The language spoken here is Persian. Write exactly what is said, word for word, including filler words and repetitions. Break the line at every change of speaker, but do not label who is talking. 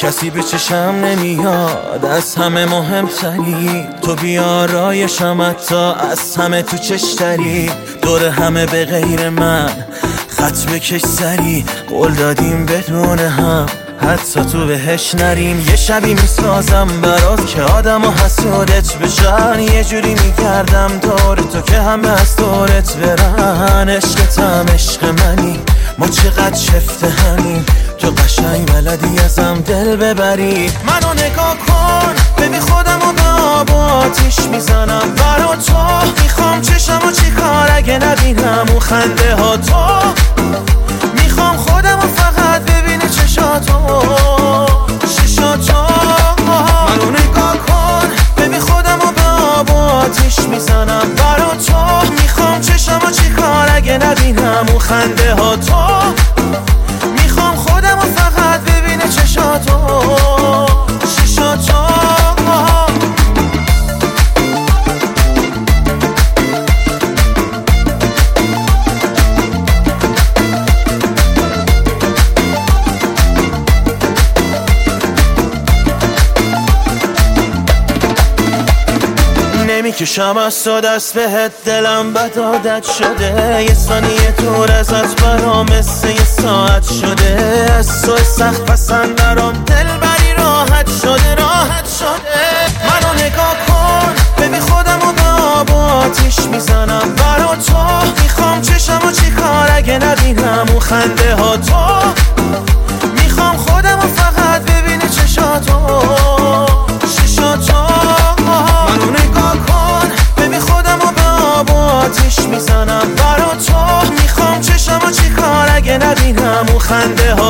کسی به چشم نمیاد، از همه مهمتری تو، بیارایشم حتی از همه تو چشتری. دور همه به غیر من خط بکش سری، قول دادیم بدون هم حتی تو بهش نریم. یه شبی میسازم برات که آدم و حسودت بشن، یه جوری میگردم دور تو که همه از دورت برن. عشقتم عشق منی، ما چقدر شفته همین، تو قشنگ بلدی ازم دل ببری. منو نگاه کن ببین خودم و به آب و آتیش میزنم برا تو. میخوام چشم و چی کار اگه نبینم اون خنده ها تو. میخوام خودم و فقط ببینه چشاتو چشاتو. منو نگاه کن ببین خودم و به آب و آتیش میزنم برا تو. میخوام چشم و چی کار اگه نبینم اون خنده ها تو. میخوام خودم و فقط ببینه چشاتو چشاتو. نمیکشم از تو دست بهت، دلم بد عادت شده. یه ثانیه دور ازت برام مثل یه ساعت شده. از تو سخت پسند نرام دل بری راحت شده راحت شده. منو نگاه کن ببین خودم و به آب و آتیش میزنم برا تو. میخوام چشم و چی کار اگه نبینم اون خنده ها تو. میخوام خودم و فقط ببینه چشاتو چشاتو. منو نگاه کن ببین خودم و به آب و آتیش میزنم برا تو. میخوام چشم و چی کار اگه نبینم اون خنده ها